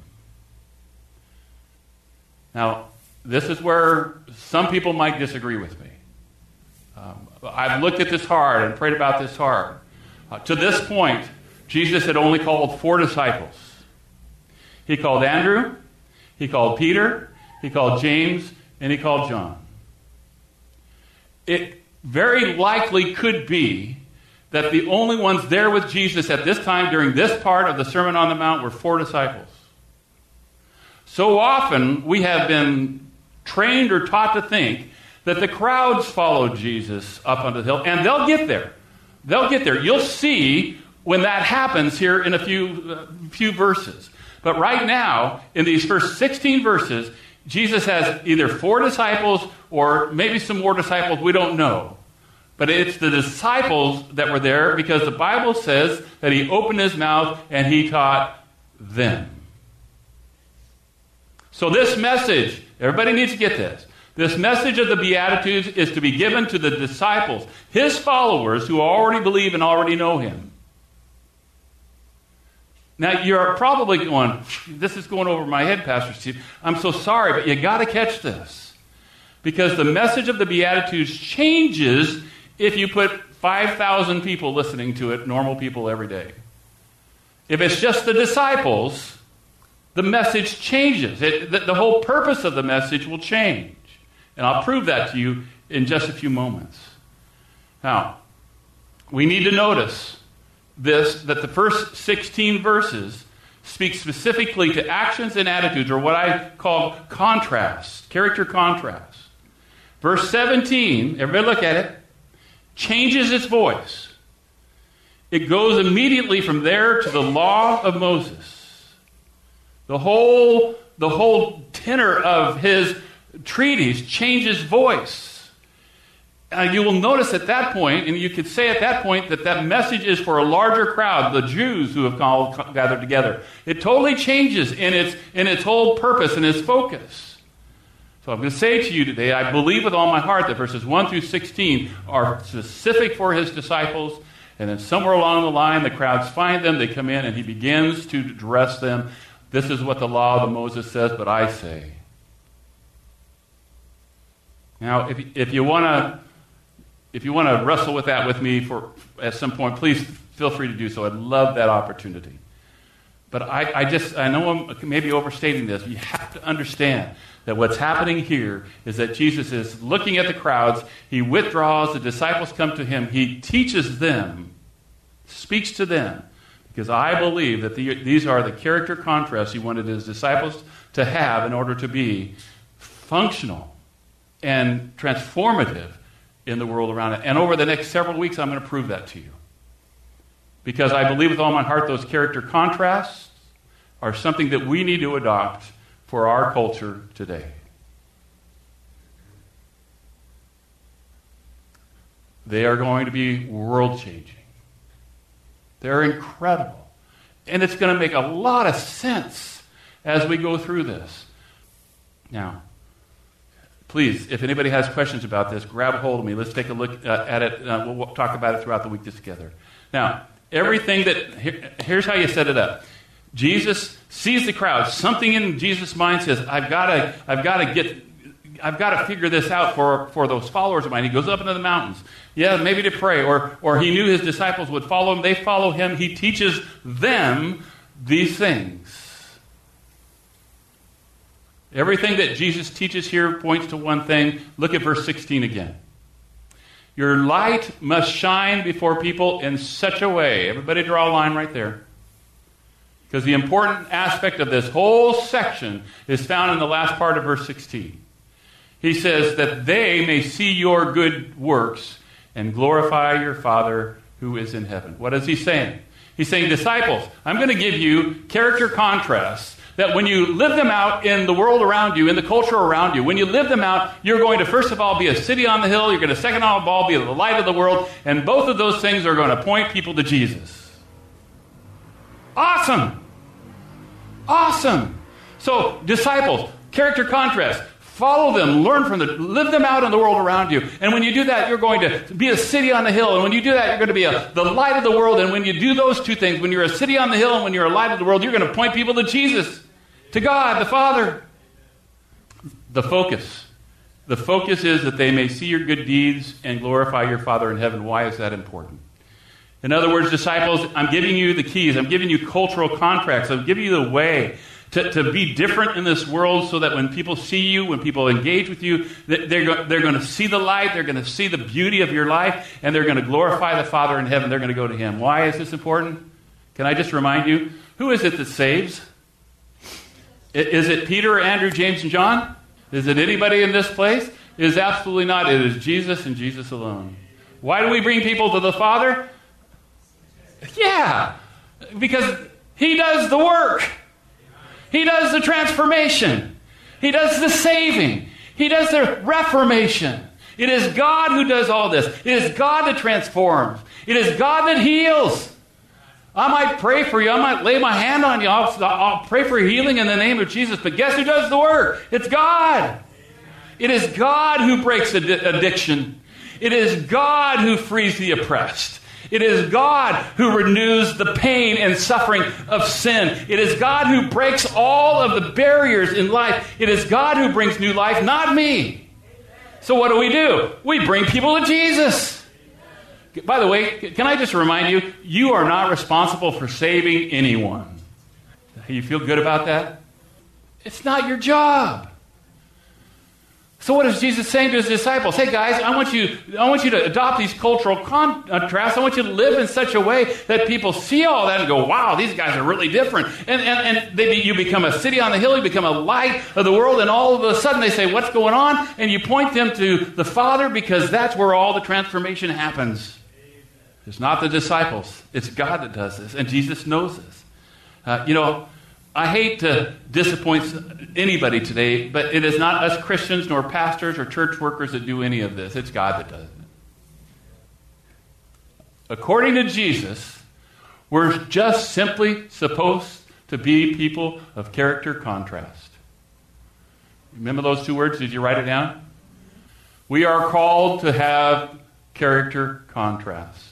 Now, this is where some people might disagree with me. Um, I've looked at this hard and prayed about this hard. Uh, to this point, Jesus had only called four disciples. He called Andrew, he called Peter, he called James, and he called John. It very likely could be that the only ones there with Jesus at this time during this part of the Sermon on the Mount were four disciples. So often we have been trained or taught to think that the crowds followed Jesus up onto the hill, and they'll get there. They'll get there. You'll see when that happens here in a few, uh, few verses. But right now, in these first sixteen verses, Jesus has either four disciples or maybe some more disciples, we don't know. But it's the disciples that were there because the Bible says that he opened his mouth and he taught them. So this message, everybody needs to get this. This message of the Beatitudes is to be given to the disciples, his followers who already believe and already know him. Now, you're probably going, this is going over my head, Pastor Steve. I'm so sorry, but you got to catch this. Because the message of the Beatitudes changes if you put five thousand people listening to it, normal people every day. If it's just the disciples, the message changes. It, the, the whole purpose of the message will change. And I'll prove that to you in just a few moments. Now, we need to notice this, that the first sixteen verses speak specifically to actions and attitudes, or what I call contrast, character contrast. Verse seventeen, everybody look at it, changes its voice. It goes immediately from there to the law of Moses. The whole, the whole tenor of his treatise changes voice. Uh, you will notice at that point, and you could say at that point, that that message is for a larger crowd, the Jews who have called, gathered together. It totally changes in its, in its whole purpose and its focus. So I'm going to say to you today, I believe with all my heart that verses one through sixteen are specific for his disciples, and then somewhere along the line, the crowds find them, they come in, and he begins to address them. This is what the law of Moses says, but I say. Now, if, if you want to If you want to wrestle with that with me for at some point, please feel free to do so. I'd love that opportunity. But I, I just, I know I'm maybe overstating this. You have to understand that what's happening here is that Jesus is looking at the crowds. He withdraws. The disciples come to him. He teaches them, speaks to them, because I believe that the, these are the character contrasts he wanted his disciples to have in order to be functional and transformative in the world around it. And over the next several weeks, I'm going to prove that to you. Because I believe with all my heart those character contrasts are something that we need to adopt for our culture today. They are going to be world-changing. They're incredible. And it's going to make a lot of sense as we go through this. Now, please, if anybody has questions about this, grab a hold of me. Let's take a look uh, at it. Uh, we'll talk about it throughout the week together. Now, everything that, here, here's how you set it up. Jesus sees the crowd. Something in Jesus' mind says, I've got to, I've got to get, I've got to figure this out for, for those followers of mine. He goes up into the mountains. Yeah, maybe to pray. Or, or he knew his disciples would follow him. They follow him. He teaches them these things. Everything that Jesus teaches here points to one thing. Look at verse sixteen again. Your light must shine before people in such a way. Everybody draw a line right there. Because the important aspect of this whole section is found in the last part of verse sixteen. He says that they may see your good works and glorify your Father who is in heaven. What is he saying? He's saying, disciples, I'm going to give you character contrasts that when you live them out in the world around you, in the culture around you, when you live them out, you're going to, first of all, be a city on the hill. You're going to, second of all, be the light of the world. And both of those things are going to point people to Jesus. Awesome. Awesome. So, disciples, character contrast. Follow them, learn from them, live them out in the world around you. And when you do that, you're going to be a city on the hill. And when you do that, you're going to be a, the light of the world. And when you do those two things, when you're a city on the hill and when you're a light of the world, you're going to point people to Jesus, to God, the Father. The focus. The focus is that they may see your good deeds and glorify your Father in heaven. Why is that important? In other words, disciples, I'm giving you the keys. I'm giving you cultural contracts. I'm giving you the way To, to be different in this world so that when people see you, when people engage with you, they're, go, they're going to see the light, they're going to see the beauty of your life, and they're going to glorify the Father in heaven. They're going to go to Him. Why is this important? Can I just remind you, who is it that saves? Is it Peter, Andrew, James, and John? Is it anybody in this place? It is absolutely not. It is Jesus and Jesus alone. Why do we bring people to the Father? Yeah, because He does the work. He does the transformation. He does the saving. He does the reformation. It is God who does all this. It is God that transforms. It is God that heals. I might pray for you. I might lay my hand on you. I'll, I'll pray for healing in the name of Jesus. But guess who does the work? It's God. It is God who breaks addiction. It is God who frees the oppressed. It is God who renews the pain and suffering of sin. It is God who breaks all of the barriers in life. It is God who brings new life, not me. So what do we do? We bring people to Jesus. By the way, can I just remind you, you are not responsible for saving anyone. You feel good about that? It's not your job. So what is Jesus saying to his disciples? Hey guys, I want you, I want you to adopt these cultural contrasts. I want you to live in such a way that people see all that and go, wow, these guys are really different. And, and, and they, you become a city on the hill, you become a light of the world, and all of a sudden they say, what's going on? And you point them to the Father because that's where all the transformation happens. It's not the disciples. It's God that does this, and Jesus knows this. Uh, you know, I hate to disappoint anybody today, but it is not us Christians nor pastors or church workers that do any of this. It's God that does it. According to Jesus, we're just simply supposed to be people of character contrast. Remember those two words? Did you write it down? We are called to have character contrast.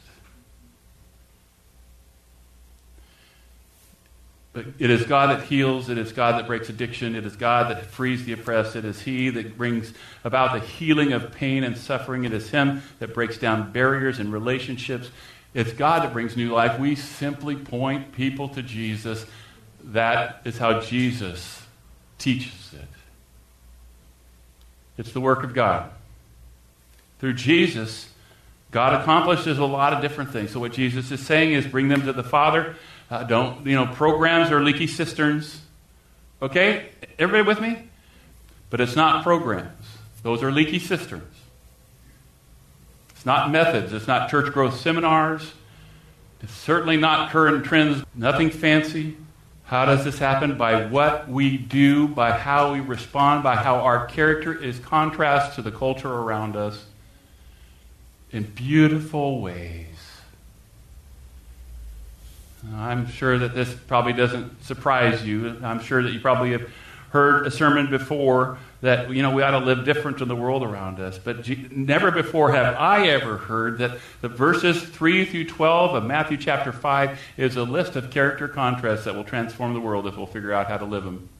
But it is God that heals. It is God that breaks addiction. It is God that frees the oppressed. It is He that brings about the healing of pain and suffering. It is Him that breaks down barriers in relationships. It's God that brings new life. We simply point people to Jesus. That is how Jesus teaches it. It's the work of God. Through Jesus, God accomplishes a lot of different things. So what Jesus is saying is bring them to the Father. Uh, don't, you know, programs are leaky cisterns. Okay? Everybody with me? But it's not programs. Those are leaky cisterns. It's not methods. It's not church growth seminars. It's certainly not current trends. Nothing fancy. How does this happen? By what we do, by how we respond, by how our character is contrast to the culture around us in beautiful ways. I'm sure that this probably doesn't surprise you. I'm sure that you probably have heard a sermon before that, you know, we ought to live different in the world around us. But never before have I ever heard that the verses three through twelve of Matthew chapter five is a list of character contrasts that will transform the world if we'll figure out how to live them.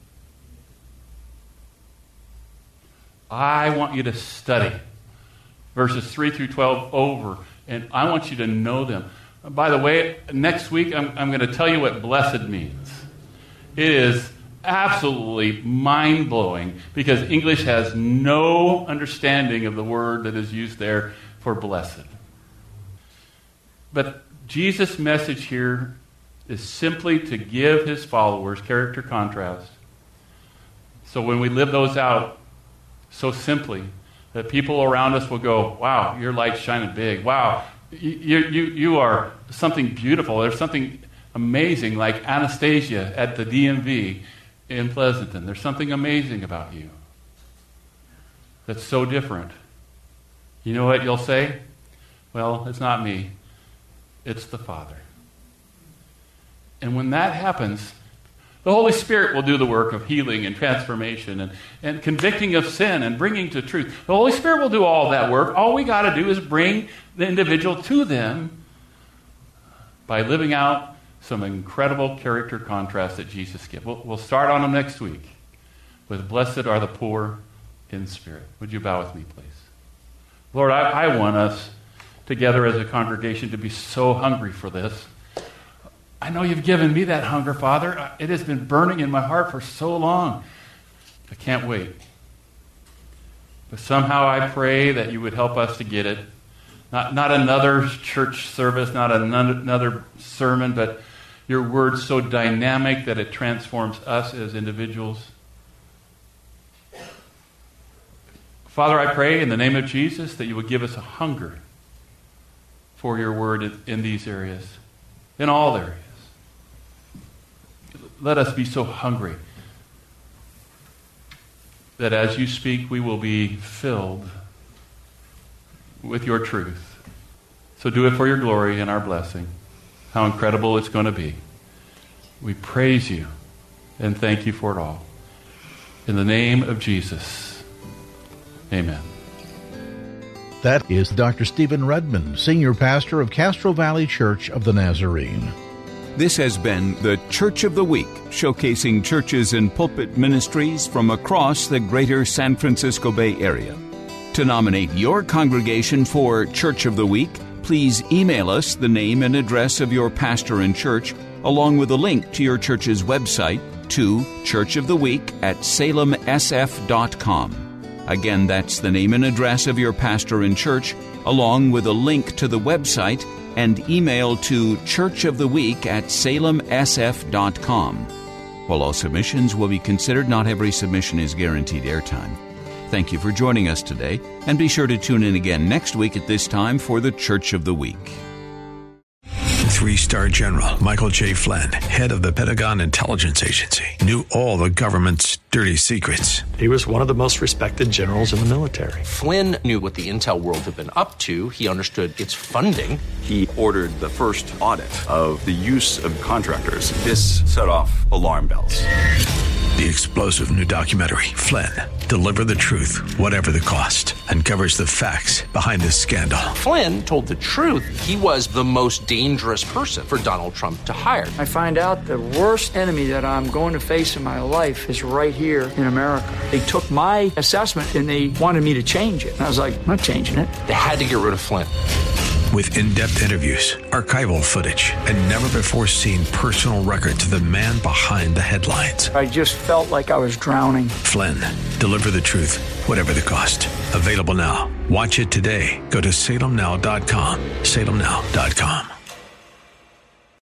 I want you to study verses three through twelve over, and I want you to know them. By the way, next week I'm, I'm going to tell you what blessed means. It is absolutely mind-blowing because English has no understanding of the word that is used there for blessed. But Jesus' message here is simply to give his followers character contrast. So when we live those out so simply, that people around us will go, wow, your light's shining big. Wow, you, you, you are something beautiful. There's something amazing like Anastasia at the D M V in Pleasanton. There's something amazing about you that's so different. You know what you'll say? Well, it's not me. It's the Father. And when that happens, the Holy Spirit will do the work of healing and transformation and, and convicting of sin and bringing to truth. The Holy Spirit will do all that work. All we got to do is bring the individual to them by living out some incredible character contrast that Jesus gives. We'll, we'll start on them next week with blessed are the poor in spirit. Would you bow with me, please? Lord, I, I want us together as a congregation to be so hungry for this. I know you've given me that hunger, Father. It has been burning in my heart for so long. I can't wait. But somehow I pray that you would help us to get it. Not, not another church service, not another, another sermon, but your word so dynamic that it transforms us as individuals. Father, I pray in the name of Jesus that you would give us a hunger for your word in, in these areas, in all areas. Let us be so hungry that as you speak, we will be filled with your truth. So do it for your glory and our blessing. How incredible it's going to be. We praise you and thank you for it all. In the name of Jesus, amen. That is Doctor Stephen Redmond, Senior Pastor of Castro Valley Church of the Nazarene. This has been the Church of the Week, showcasing churches and pulpit ministries from across the greater San Francisco Bay Area. To nominate your congregation for Church of the Week, please email us the name and address of your pastor and church, along with a link to your church's website to Church of the Week at salem s f dot com. Again, that's the name and address of your pastor and church, along with a link to the website, and email to churchoftheweek at salem s f dot com. While all submissions will be considered, not every submission is guaranteed airtime. Thank you for joining us today, and be sure to tune in again next week at this time for the Church of the Week. three-star general Michael J. Flynn, head of the Pentagon Intelligence Agency, knew all the government's dirty secrets. He was one of the most respected generals in the military. Flynn knew what the intel world had been up to. He understood its funding. He ordered the first audit of the use of contractors. This set off alarm bells. The explosive new documentary, Flynn, Deliver the Truth, Whatever the Cost, uncovers the facts behind this scandal. Flynn told the truth. He was the most dangerous person for Donald Trump to hire. I find out the worst enemy that I'm going to face in my life is right here in America. They took my assessment and they wanted me to change it. And I was like, I'm not changing it. They had to get rid of Flynn. With in-depth interviews, archival footage, and never-before-seen personal records of the man behind the headlines. I just felt like I was drowning. Flynn, Deliver the Truth, Whatever the Cost. Available now. Watch it today. Go to salem now dot com. salem now dot com.